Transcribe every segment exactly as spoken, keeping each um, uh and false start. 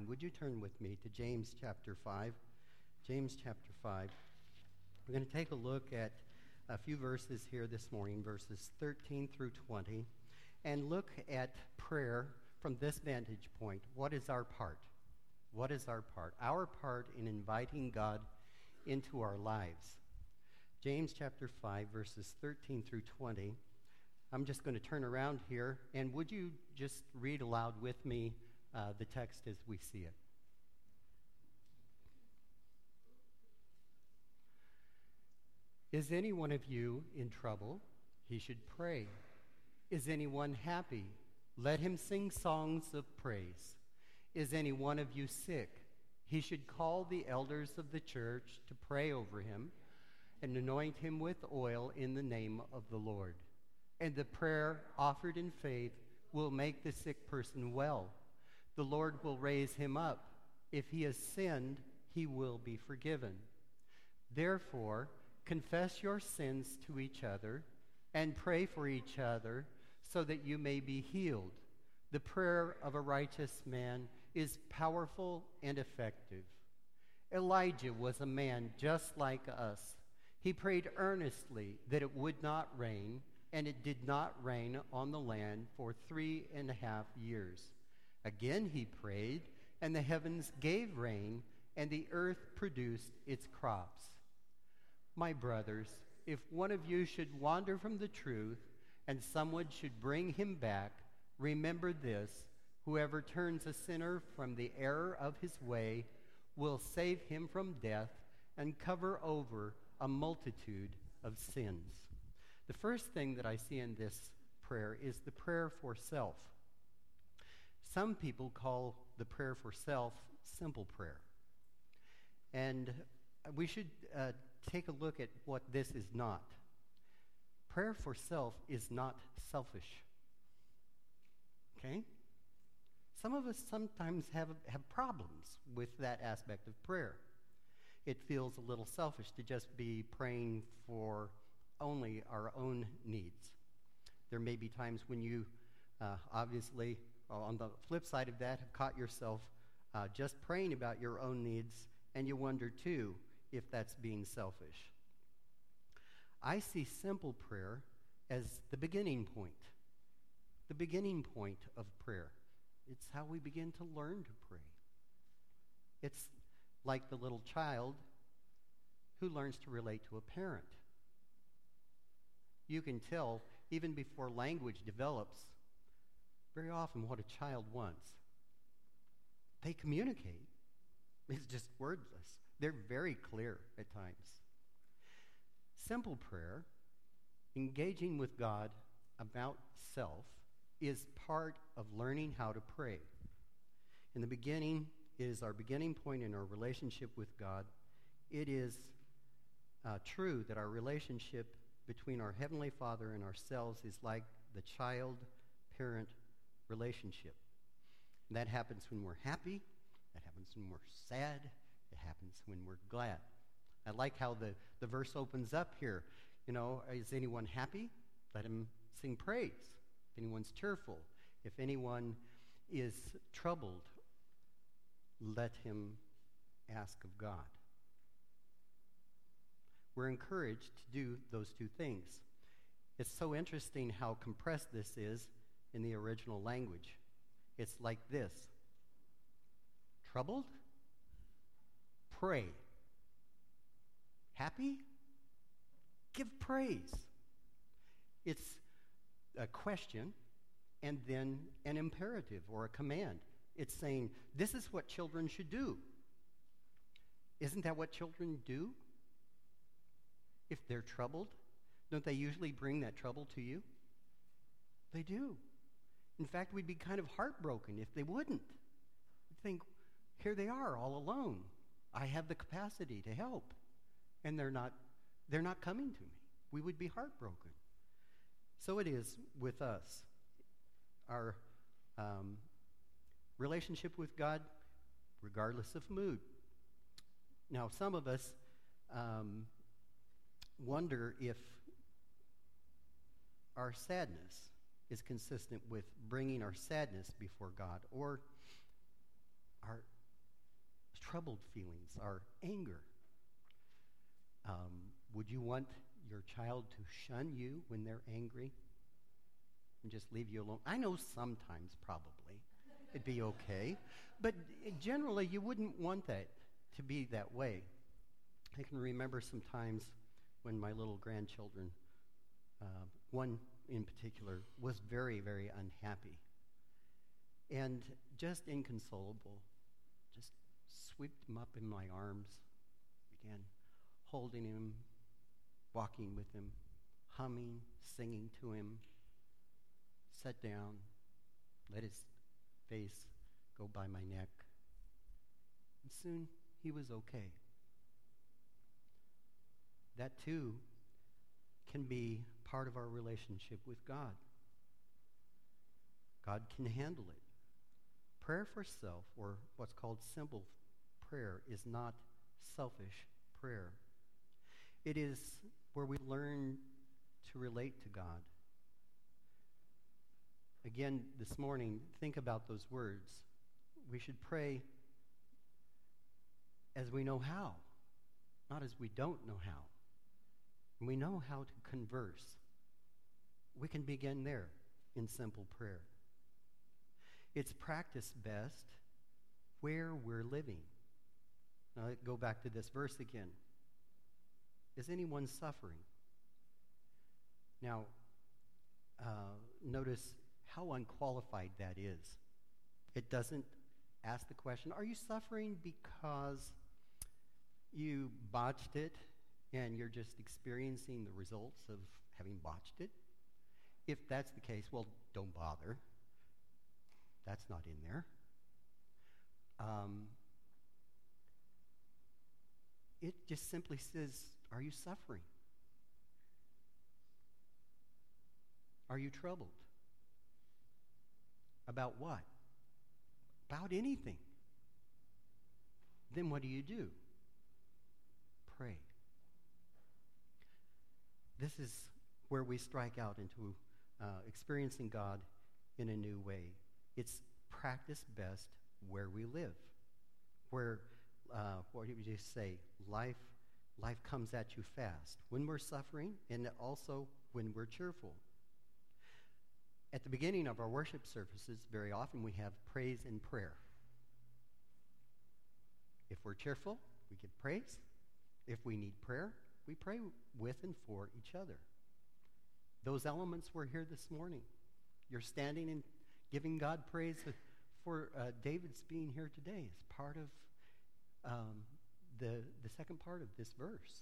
would you turn with me to James chapter five? James chapter five. We're going to take a look at a few verses here this morning, verses thirteen through twenty, and look at prayer from this vantage point. What is our part? What is our part? Our part in inviting God into our lives. James chapter five, verses thirteen through twenty. I'm just going to turn around here, and would you just read aloud with me uh, the text as we see it? Is any one of you in trouble? He should pray. Is anyone happy? Let him sing songs of praise. Is any one of you sick? He should call the elders of the church to pray over him and anoint him with oil in the name of the Lord. And the prayer offered in faith will make the sick person well. The Lord will raise him up. If he has sinned, he will be forgiven. Therefore, confess your sins to each other and pray for each other so that you may be healed. The prayer of a righteous man is powerful and effective. Elijah was a man just like us. He prayed earnestly that it would not rain, and it did not rain on the land for three and a half years. Again he prayed, and the heavens gave rain, and the earth produced its crops. My brothers, if one of you should wander from the truth, and someone should bring him back, remember this: whoever turns a sinner from the error of his way will save him from death and cover over a multitude of sins. The first thing that I see in this prayer is the prayer for self. Some people call the prayer for self simple prayer. And we should uh, take a look at what this is not. Prayer for self is not selfish. Okay? Some of us sometimes have, have problems with that aspect of prayer. It feels a little selfish to just be praying for only our own needs. There may be times when you uh, obviously, on the flip side of that, have caught yourself uh, just praying about your own needs, and you wonder too if that's being selfish. I see simple prayer as the beginning point. The beginning point of prayer. It's how we begin to learn to pray. It's like the little child who learns to relate to a parent. You can tell, even before language develops, very often what a child wants. They communicate. It's just wordless. They're very clear at times. Simple prayer, engaging with God about self, is part of learning how to pray. In the beginning, it is our beginning point in our relationship with God. It is uh, true that our relationship between our Heavenly Father and ourselves is like the child-parent relationship. And that happens when we're happy. That happens when we're sad. It happens when we're glad. I like how the, the verse opens up here. You know, is anyone happy? Let him sing praise. If anyone's cheerful, if anyone is troubled, let him ask of God. We're encouraged to do those two things. It's so interesting how compressed this is in the original language. It's like this. Troubled? Pray. Happy? Give praise. It's a question and then an imperative or a command. It's saying, this is what children should do. Isn't that what children do? If they're troubled, don't they usually bring that trouble to you? They do. In fact, we'd be kind of heartbroken if they wouldn't. We'd think, here they are all alone. I have the capacity to help. And they're not, they're not coming to me. We would be heartbroken. So it is with us. Our um, relationship with God, regardless of mood. Now, some of us um, wonder if our sadness is consistent with bringing our sadness before God, or our troubled feelings, our anger. Um, would you want your child to shun you when they're angry and just leave you alone? I know sometimes probably it'd be okay, but generally you wouldn't want that to be that way. I can remember some times when my little grandchildren, uh, one in particular, was very, very unhappy and just inconsolable. Just swept him up in my arms, began holding him, walking with him, humming, singing to him, sat down, let his face go by my neck, and soon he was okay. That too can be part of our relationship with God. God can handle it. Prayer for self, or what's called simple prayer, is not selfish prayer. It is where we learn to relate to God. Again, this morning, think about those words. We should pray as we know how, not as we don't know how. And we know how to converse. We can begin there in simple prayer. It's practiced best where we're living. Now, go back to this verse again. Is anyone suffering? Now, uh, notice how unqualified that is. It doesn't ask the question, are you suffering because you botched it and you're just experiencing the results of having botched it? If that's the case, well, don't bother. That's not in there. Um, it just simply says, are you suffering? Are you troubled? About what? About anything. Then what do you do? Pray. This is where we strike out into uh, experiencing God in a new way. It's practiced best where we live, where, uh, what do you say, life, life comes at you fast, when we're suffering and also when we're cheerful. At the beginning of our worship services, very often we have praise and prayer. If we're cheerful, we give praise. If we need prayer, we pray with and for each other. Those elements were here this morning. You're standing and giving God praise for uh, David's being here today as part of um, the, the second part of this verse.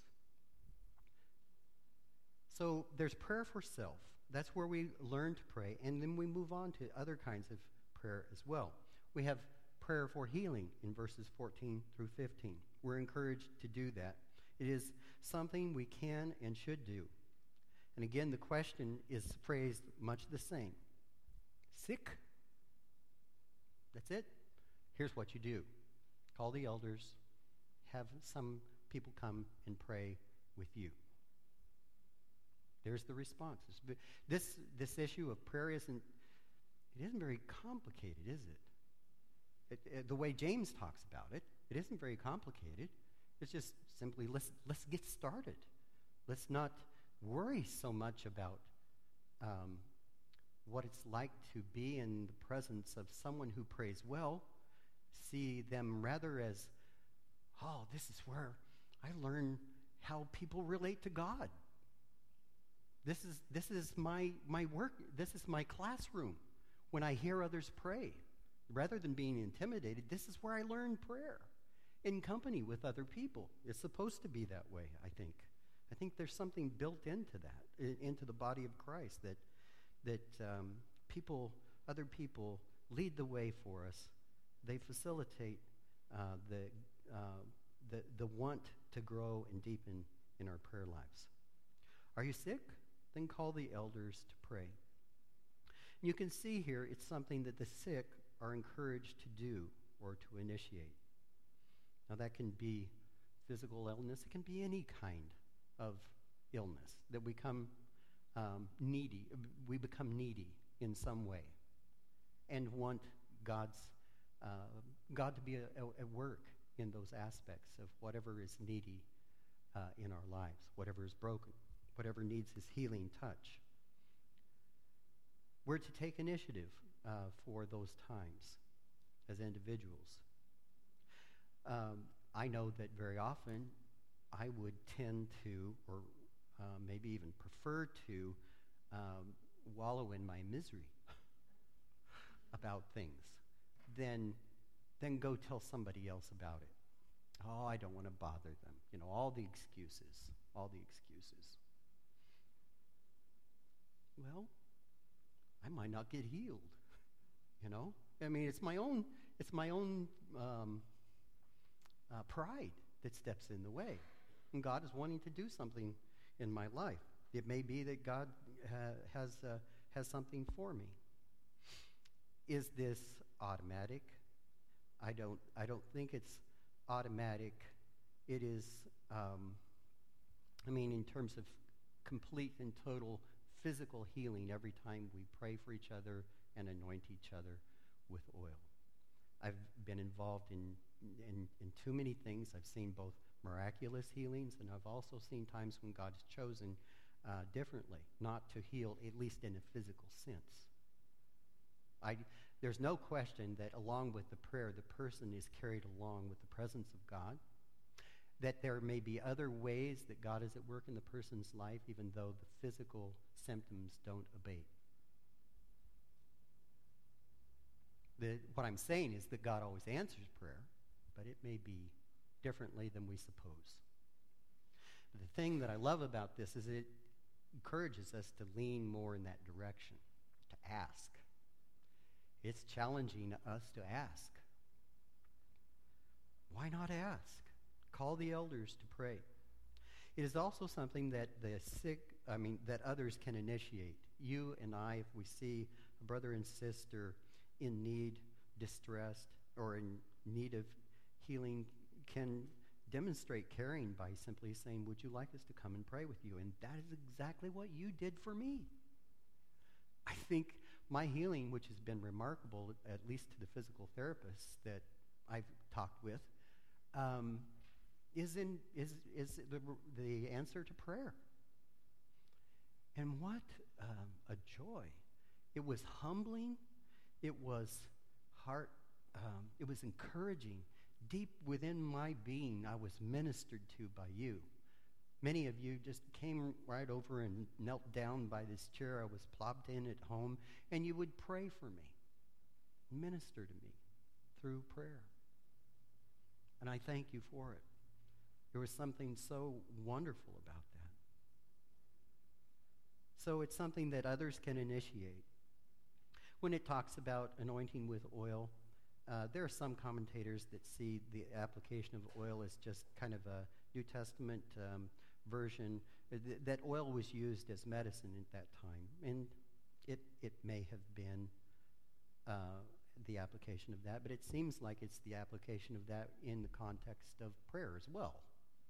So there's prayer for self. That's where we learn to pray, and then we move on to other kinds of prayer as well. We have prayer for healing in verses fourteen through fifteen. We're encouraged to do that. It is something we can and should do. And again, the question is phrased much the same. Sick? That's it. Here's what you do. Call the elders. Have some people come and pray with you. There's the response. This, this issue of prayer isn't, it isn't very complicated, is it? It, it? The way James talks about it, it isn't very complicated. It's just simply, let's, let's get started. Let's not worry so much about um, what it's like to be in the presence of someone who prays well. See them rather as, oh, this is where I learn how people relate to God. This is, this is my, my work. This is my classroom. When I hear others pray, rather than being intimidated, this is where I learn prayer in company with other people. It's supposed to be that way, I think. I think there's something built into that, into the body of Christ, that that um, people, other people, lead the way for us. They facilitate uh, the, uh, the the want to grow and deepen in our prayer lives. Are you sick? Then call the elders to pray. You can see here it's something that the sick are encouraged to do or to initiate. Now that can be physical illness. It can be any kind of illness that we come um, needy. We become needy in some way and want God's uh, God to be at work in those aspects of whatever is needy uh, in our lives, whatever is broken, whatever needs his healing touch. We're to take initiative uh, for those times as individuals. Um, I know that very often I would tend to, or uh, maybe even prefer to, um, wallow in my misery about things than, than go tell somebody else about it. Oh, I don't want to bother them. You know, all the excuses, all the excuses. Well, I might not get healed, you know? I mean, it's my own, it's my own um, uh, pride that steps in the way. And God is wanting to do something in my life. It may be that God ha- has, uh, has something for me. Is this automatic? I don't, I don't think it's automatic. It is, um, I mean, in terms of complete and total physical healing every time we pray for each other and anoint each other with oil. I've been involved in, in, in too many things. I've seen both miraculous healings, and I've also seen times when God has chosen uh, differently, not to heal, at least in a physical sense. I, there's no question that along with the prayer, the person is carried along with the presence of God, that there may be other ways that God is at work in the person's life, even though the physical symptoms don't abate. The, what I'm saying is that God always answers prayer, but it may be differently than we suppose. But the thing that I love about this is it encourages us to lean more in that direction, to ask. It's challenging us to ask. Why not ask? Call the elders to pray. It is also something that the sick, I mean, that others can initiate. You and I, if we see a brother and sister in need, distressed, or in need of healing, can demonstrate caring by simply saying, would you like us to come and pray with you? And that is exactly what you did for me. I think my healing, which has been remarkable, at least to the physical therapists that I've talked with, um, is in is is the, the answer to prayer. And what um, a joy! It was humbling. It was heart. Um, it was encouraging. Deep within my being, I was ministered to by you. Many of you just came right over and knelt down by this chair I was plopped in at home, and you would pray for me, minister to me through prayer. And I thank you for it. There was something so wonderful about that. So it's something that others can initiate. When it talks about anointing with oil, uh, there are some commentators that see the application of oil as just kind of a New Testament um, version, th- that oil was used as medicine at that time. And it, it may have been uh, the application of that, but it seems like it's the application of that in the context of prayer as well.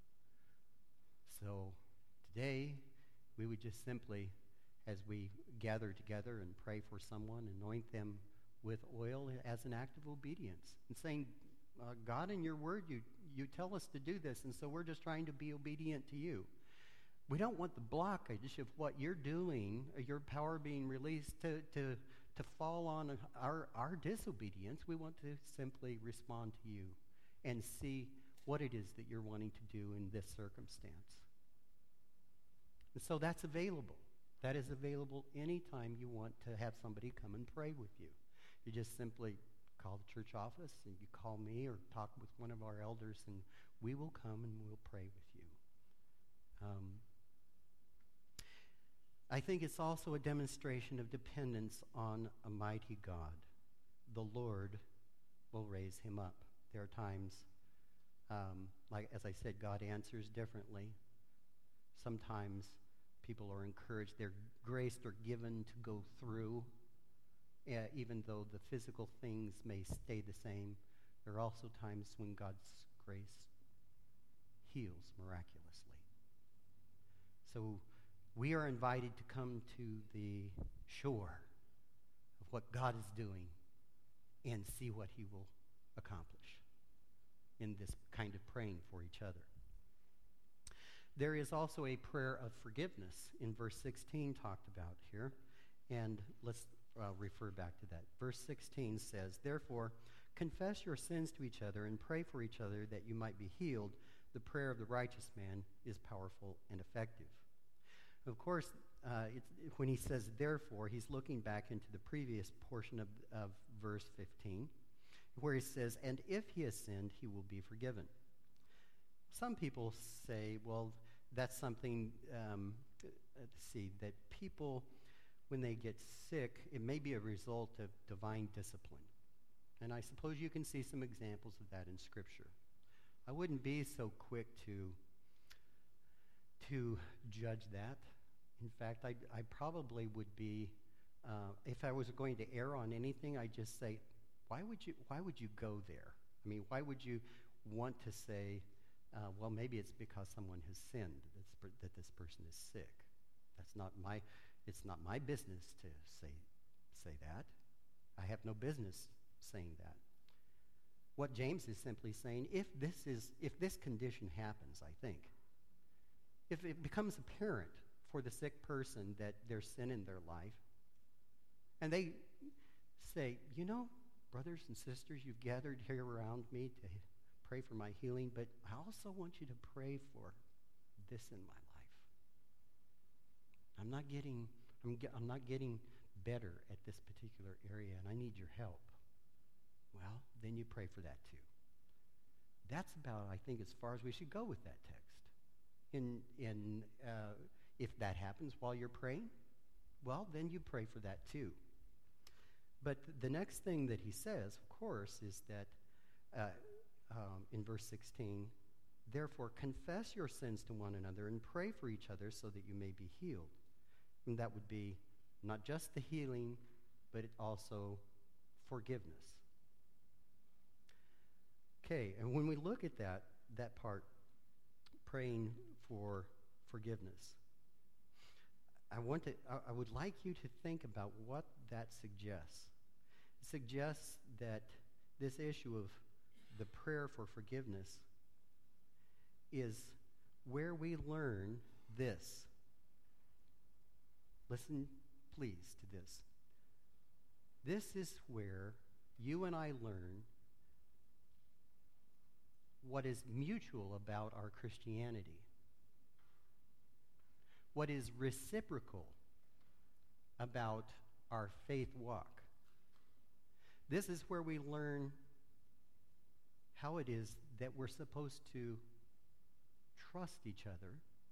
So today, we would just simply, as we gather together and pray for someone, anoint them with oil as an act of obedience and saying, uh, God, in your word, you, you tell us to do this, and so we're just trying to be obedient to you. We don't want the blockage of what you're doing, your power being released, to, to, to fall on our, our disobedience. We want to simply respond to you and see what it is that you're wanting to do in this circumstance. And so that's available. That is available anytime you want to have somebody come and pray with you. You just simply call the church office, and you call me or talk with one of our elders, and we will come and we'll pray with you. Um, I think it's also a demonstration of dependence on a mighty God. The Lord will raise him up. There are times, um, like as I said, God answers differently. Sometimes people are encouraged, they're graced or given to go through, uh, even though the physical things may stay the same. There are also times when God's grace heals miraculously. So we are invited to come to the shore of what God is doing and see what he will accomplish in this kind of praying for each other. There is also a prayer of forgiveness in verse sixteen talked about here, and let's uh, refer back to that. Verse sixteen says, "Therefore, confess your sins to each other and pray for each other that you might be healed. The prayer of the righteous man is powerful and effective." Of course, uh, it's, when he says therefore, he's looking back into the previous portion of, of verse fifteen, where he says, "And if he has sinned, he will be forgiven." Some people say, well, that's something, um, let's see, that people, when they get sick, it may be a result of divine discipline. And I suppose you can see some examples of that in Scripture. I wouldn't be so quick to, to judge that. In fact, I, I probably would be, uh, if I was going to err on anything, I'd just say, why would you, why would you go there? I mean, why would you want to say, uh, well, maybe it's because someone has sinned that's, that this person is sick. That's not my, it's not my business to say, say that. I have no business saying that. What James is simply saying, if this is, if this condition happens, I think, if it becomes apparent for the sick person that there's sin in their life, and they say, you know, brothers and sisters, you've gathered here around me to pray for my healing, but I also want you to pray for this in my life. I'm not getting, I'm, ge- I'm not getting better at this particular area, and I need your help. Well, then you pray for that too. That's about, I think, as far as we should go with that text. In, in uh, if that happens while you're praying, well, then you pray for that too. But the next thing that he says, of course, is that uh, um, in verse sixteen, "Therefore confess your sins to one another and pray for each other so that you may be healed." And that would be not just the healing, but it also forgiveness. Okay, and when we look at that, that part, praying for forgiveness, I want to, I would like you to think about what that suggests. It suggests that this issue of the prayer for forgiveness is where we learn this. Listen, please, to this. This is where you and I learn what is mutual about our Christianity, what is reciprocal about our faith walk. This is where we learn how it is that we're supposed to trust each other.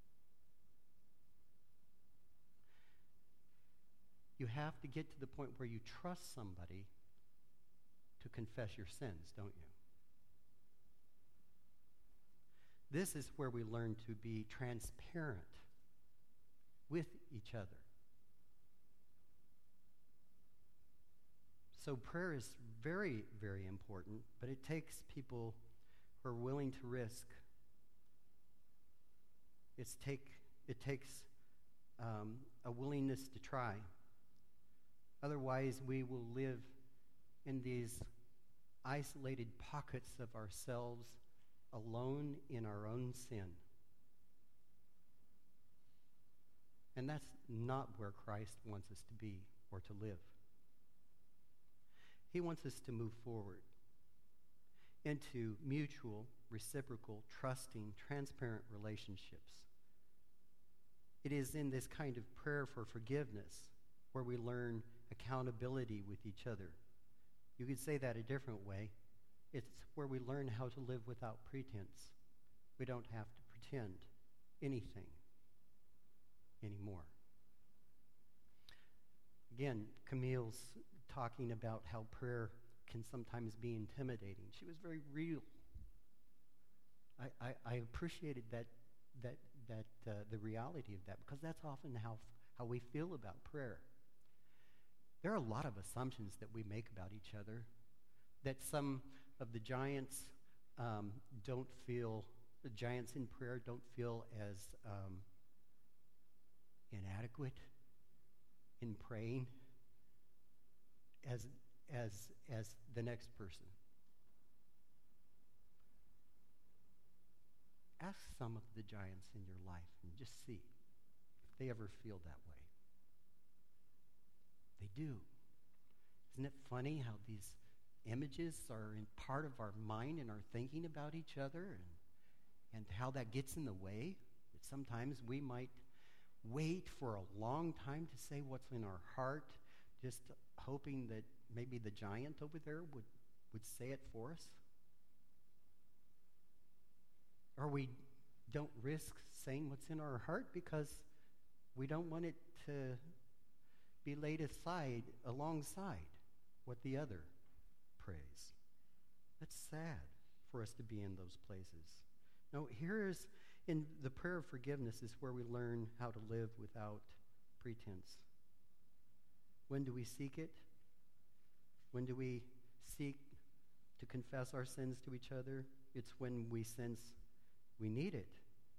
You have to get to the point where you trust somebody to confess your sins, don't you? This is where we learn to be transparent with each other. So prayer is very, very important, but it takes people who are willing to risk. It's take, it takes um, a willingness to try. Otherwise, we will live in these isolated pockets of ourselves, alone in our own sin. And that's not where Christ wants us to be or to live. He wants us to move forward into mutual, reciprocal, trusting, transparent relationships. It is in this kind of prayer for forgiveness where we learn accountability with each other. You could say that a different way. It's where we learn how to live without pretense. We don't have to pretend anything anymore. Again, Camille's talking about how prayer can sometimes be intimidating. She was very real. I, I, I appreciated that that that uh, the reality of that, because that's often how how we feel about prayer. There are a lot of assumptions that we make about each other, that some of the giants um, don't feel, the giants in prayer don't feel as um, inadequate in praying as, as, as the next person. Ask some of the giants in your life and just see if they ever feel that way. They do. Isn't it funny how these images are in part of our mind and our thinking about each other, and, and how that gets in the way? That sometimes we might wait for a long time to say what's in our heart, just hoping that maybe the giant over there would, would say it for us. Or we don't risk saying what's in our heart because we don't want it to be laid aside alongside what the other prays. That's sad for us to be in those places. No, here is, in the prayer of forgiveness is where we learn how to live without pretense. When do we seek it? When do we seek to confess our sins to each other? It's when we sense we need it.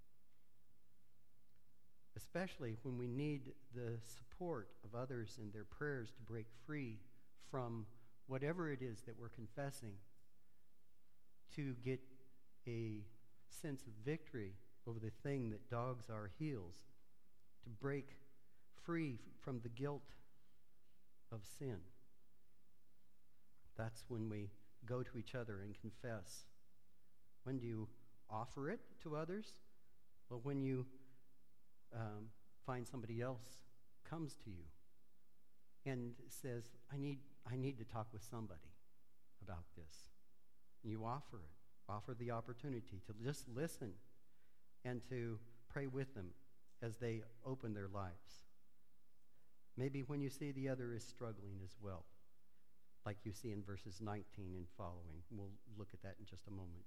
Especially when we need the support of others in their prayers to break free from whatever it is that we're confessing, to get a sense of victory over the thing that dogs our heels, to break free from the guilt of sin. That's when we go to each other and confess. When do you offer it to others? Well, when you um, find somebody else comes to you and says, I need, I need to talk with somebody about this. And you offer it. Offer the opportunity to just listen and to pray with them as they open their lives. Maybe when you see the other is struggling as well, like you see in verses nineteen and following. We'll look at that in just a moment.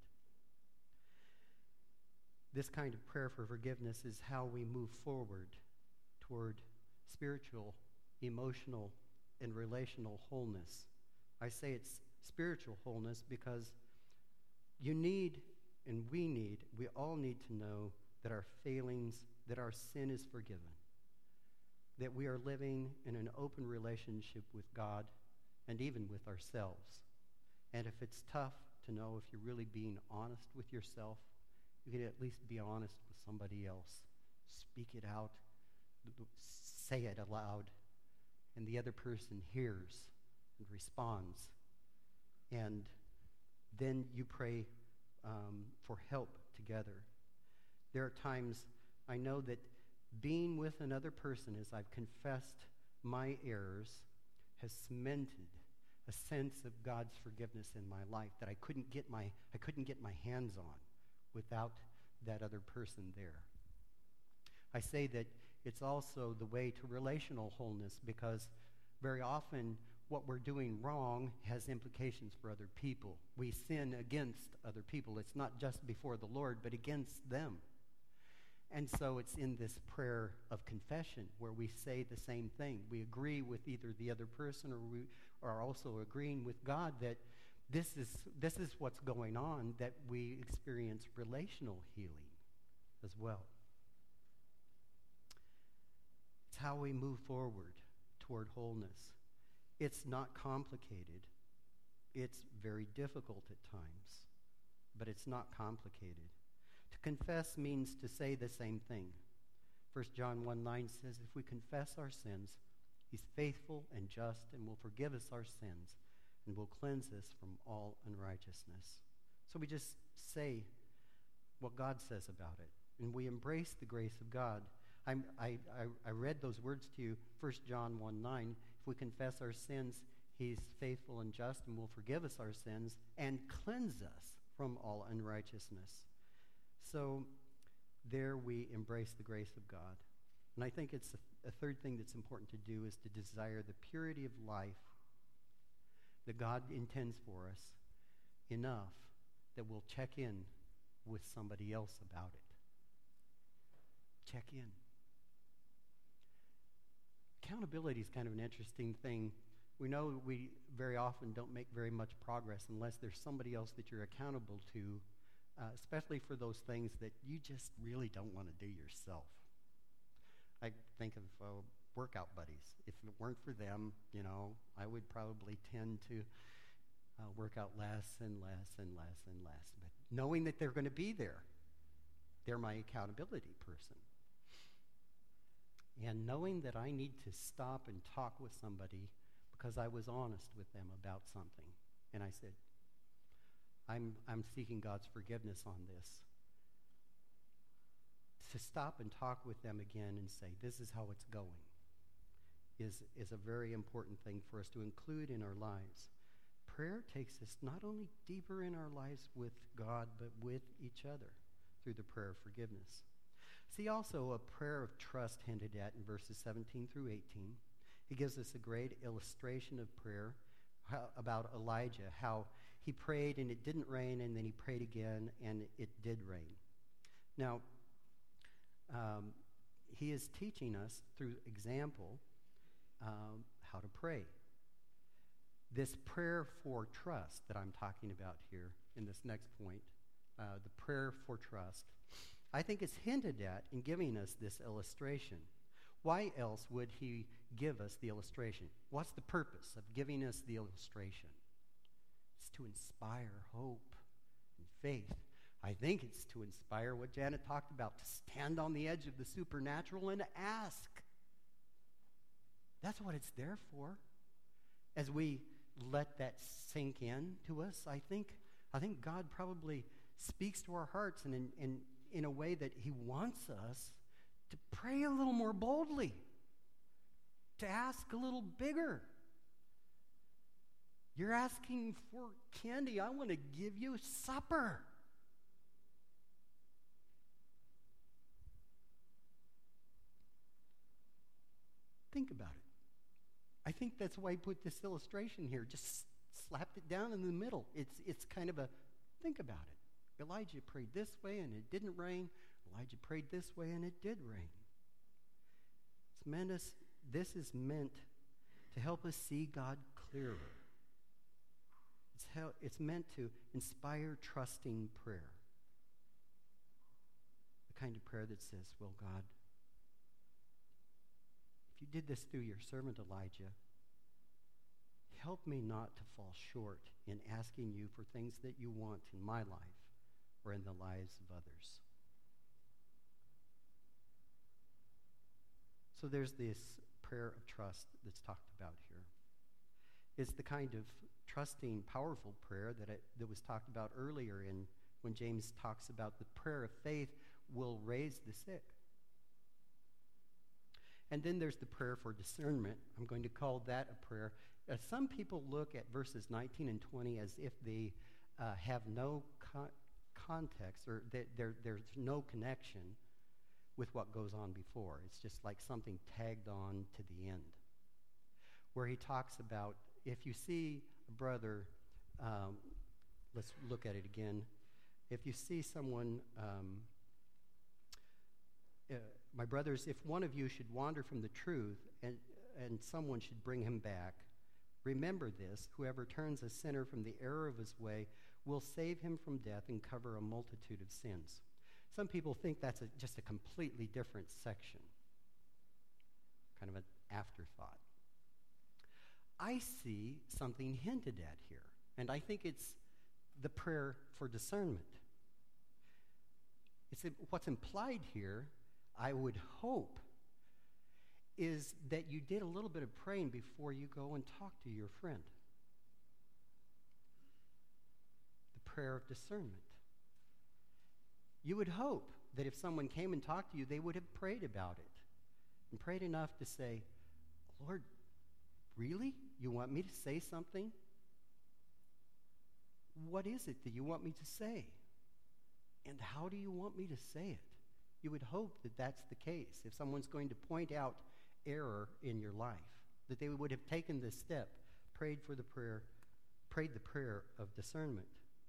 This kind of prayer for forgiveness is how we move forward toward spiritual, emotional, and relational wholeness. I say it's spiritual wholeness because you need, and we need, we all need to know that our failings, that our sin is forgiven, that we are living in an open relationship with God and even with ourselves. And if it's tough to know if you're really being honest with yourself, you can at least be honest with somebody else. Speak it out. Say it aloud. And the other person hears and responds. And then you pray um, for help together. There are times I know that being with another person as I've confessed my errors has cemented a sense of God's forgiveness in my life that I couldn't get my I couldn't get my hands on without that other person there. I say that it's also the way to relational wholeness because very often what we're doing wrong has implications for other people. We sin against other people. It's not just before the Lord, but against them. And so it's in this prayer of confession where we say the same thing. We agree with either the other person or we are also agreeing with God that This is, this is what's going on, that we experience relational healing as well. It's how we move forward toward wholeness. It's not complicated. It's very difficult at times, but it's not complicated. To confess means to say the same thing. First John one nine says, if we confess our sins, he's faithful and just and will forgive us our sins and will cleanse us from all unrighteousness. So we just say what God says about it, and we embrace the grace of God. I'm, I, I, I read those words to you, First John one nine. If we confess our sins, he's faithful and just and will forgive us our sins and cleanse us from all unrighteousness. So there we embrace the grace of God. And I think it's a, a third thing that's important to do is to desire the purity of life that God intends for us enough that we'll check in with somebody else about it. Check in. Accountability is kind of an interesting thing. We know we very often don't make very much progress unless there's somebody else that you're accountable to, uh, especially for those things that you just really don't want to do yourself. I think of uh, workout buddies. If it weren't for them, you know, I would probably tend to uh, work out less and less and less and less. But knowing that they're going to be there, They're my accountability person. And knowing that I need to stop and talk with somebody because I was honest with them about something. And I said, I'm, I'm seeking God's forgiveness on this. To stop and talk with them again and say, this is how it's going, is, is a very important thing for us to include in our lives. Prayer takes us not only deeper in our lives with God, but with each other through the prayer of forgiveness. See also a prayer of trust hinted at in verses seventeen through eighteen. He gives us a great illustration of prayer how, about Elijah, how he prayed and it didn't rain, and then he prayed again and it did rain. Now, um, he is teaching us through example um, how to pray. This prayer for trust that I'm talking about here in this next point, uh, the prayer for trust, I think it's hinted at in giving us this illustration. Why else would he give us the illustration? What's the purpose of giving us the illustration? It's to inspire hope and faith. I think it's to inspire what Janet talked about, to stand on the edge of the supernatural and ask. That's what it's there for. As we let that sink in to us, I think I think God probably speaks to our hearts and in, in, in a way that he wants us to pray a little more boldly, to ask a little bigger. You're asking for candy. I want to give you supper. Think about it. I think that's why he put this illustration here. Just slapped it down in the middle. It's, it's kind of a, think about it. Elijah prayed this way and it didn't rain. Elijah prayed this way and it did rain. It's meant us, this is meant to help us see God clearer. It's, how, it's meant to inspire trusting prayer. The kind of prayer that says, well, God, if you did this through your servant Elijah, help me not to fall short in asking you for things that you want in my life or in the lives of others. So there's this prayer of trust that's talked about here. It's the kind of trusting, powerful prayer that, it, that was talked about earlier in when James talks about the prayer of faith will raise the sick. And then there's the prayer for discernment. I'm going to call that a prayer. Uh, some people look at verses nineteen and twenty as if they uh, have no con- context or that there, there's no connection with what goes on before. It's just like something tagged on to the end, where he talks about if you see a brother, um, let's look at it again. If you see someone, um, uh, my brothers, if one of you should wander from the truth and, and someone should bring him back, remember this, whoever turns a sinner from the error of his way will save him from death and cover a multitude of sins. Some people think that's a, just a completely different section, kind of an afterthought. I see something hinted at here, and I think it's the prayer for discernment. It's what's implied here, I would hope, is that you did a little bit of praying before you go and talk to your friend. The prayer of discernment. You would hope that if someone came and talked to you, they would have prayed about it and prayed enough to say, Lord, really? You want me to say something? What is it that you want me to say? And how do you want me to say it? You would hope that that's the case. If someone's going to point out error in your life, that they would have taken this step, prayed for the prayer, prayed the prayer of discernment.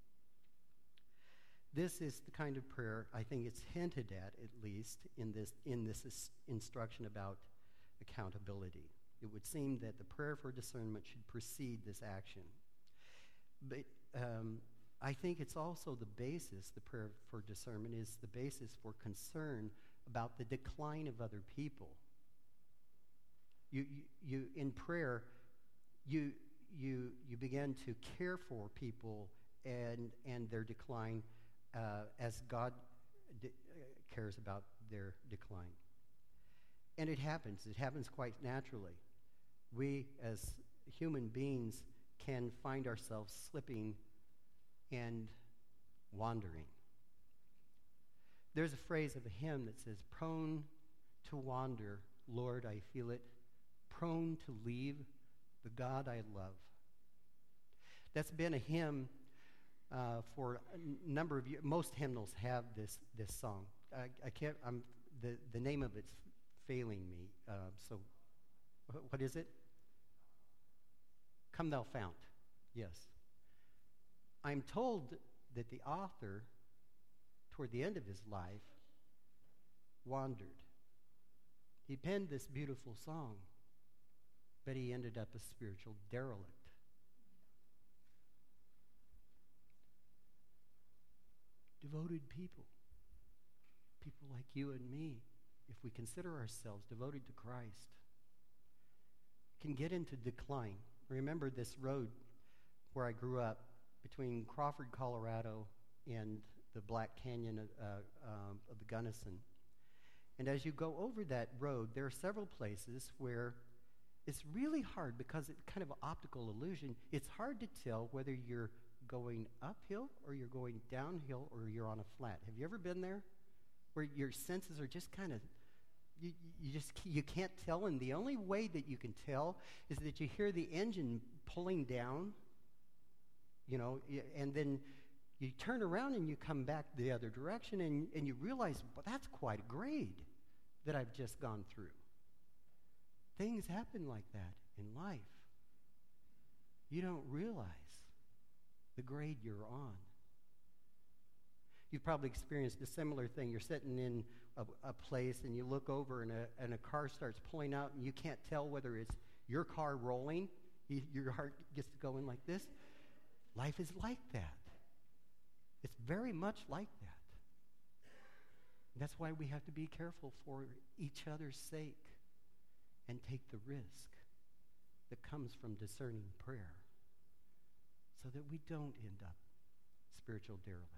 This is the kind of prayer I think it's hinted at, at least, in this, in this instruction about accountability. It would seem that the prayer for discernment should precede this action. But um, I think it's also the basis, the prayer for discernment is the basis for concern about the decline of other people. You, you, you in prayer, you, you, you begin to care for people and, and their decline uh, as God de- uh, cares about their decline. And it happens. It happens quite naturally. We, as human beings, can find ourselves slipping and wandering. There's a phrase of a hymn that says, "Prone to wander, Lord, I feel it, prone to leave the God I love." That's been a hymn uh, for a n- number of years. Most hymnals have this this song. I, I can't. I'm the the name of it's failing me. Uh, so, wh- what is it? Come Thou Fount. Yes. I'm told that the author, toward the end of his life, wandered. He penned this beautiful song, but he ended up a spiritual derelict. Devoted people, people like you and me, if we consider ourselves devoted to Christ, can get into decline. Remember this road where I grew up between Crawford, Colorado, and the Black Canyon of, uh, um, of the Gunnison. And as you go over that road, there are several places where it's really hard, because it's kind of an optical illusion. It's hard to tell whether you're going uphill or you're going downhill or you're on a flat. Have you ever been there? Where your senses are just kind of, you, you just you can't tell, and the only way that you can tell is that you hear the engine pulling down, you know, and then you turn around and you come back the other direction, and, and you realize, well, that's quite a grade that I've just gone through. Things happen like that in life. You don't realize the grade you're on. You've probably experienced a similar thing. You're sitting in a, a place and you look over and a, and a car starts pulling out, and you can't tell whether it's your car rolling, you, your heart gets to going like this. Life is like that. It's very much like that. That's why we have to be careful for each other's sake and take the risk that comes from discerning prayer, so that we don't end up spiritual derelicts.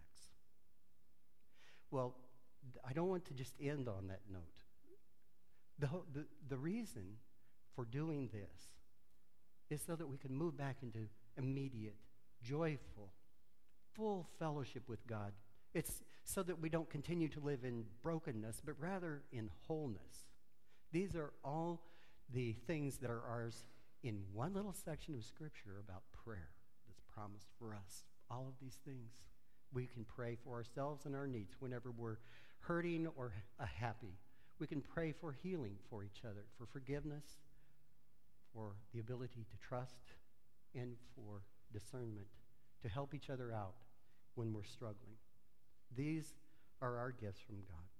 Well, I don't want to just end on that note. The, the, the reason for doing this is so that we can move back into immediate, joyful, full fellowship with God. It's so that we don't continue to live in brokenness, but rather in wholeness. These are all the things that are ours in one little section of Scripture about prayer that's promised for us. All of these things. We can pray for ourselves and our needs whenever we're hurting or uh, happy. We can pray for healing for each other, for forgiveness, for the ability to trust, and for discernment, to help each other out when we're struggling. These are our gifts from God.